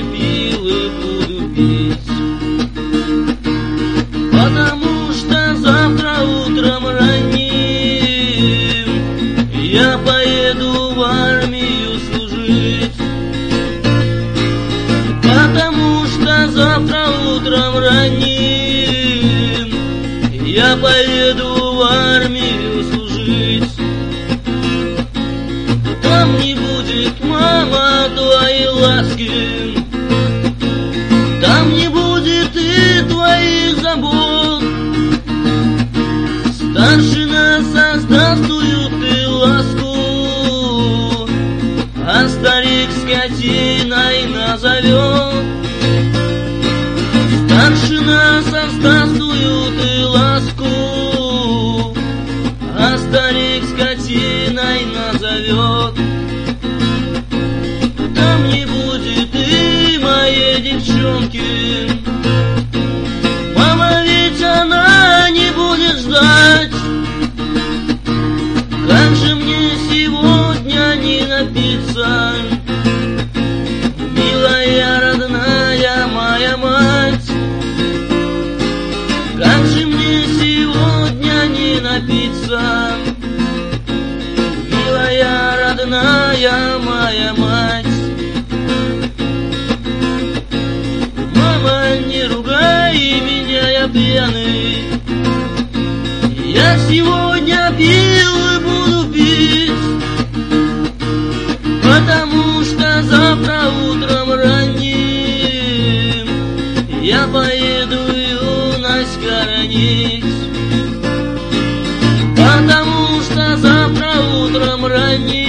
пил и буду пить. Потому что завтра утром ранним я поеду в армию служить. Потому что завтра утром ранним я поеду в армию служить. Там не будет, мама, твоей ласки, там не будет и твоих забот. Старшина создаст ты ласку, а старик скотиной назовет. Старшина создаст ты ласку, а старик скотиной назовет. Там не будет и моей девчонки, мама, ведь она не будет ждать. Как же мне сегодня не напиться, милая родная моя мать? Как же мне сегодня не напиться, милая родная моя мать? Мама, не ругай меня, я пьяный, я сегодня пил и буду пить. Потому что завтра утром ранним я поеду юность хоронить. Потому что завтра утром ранним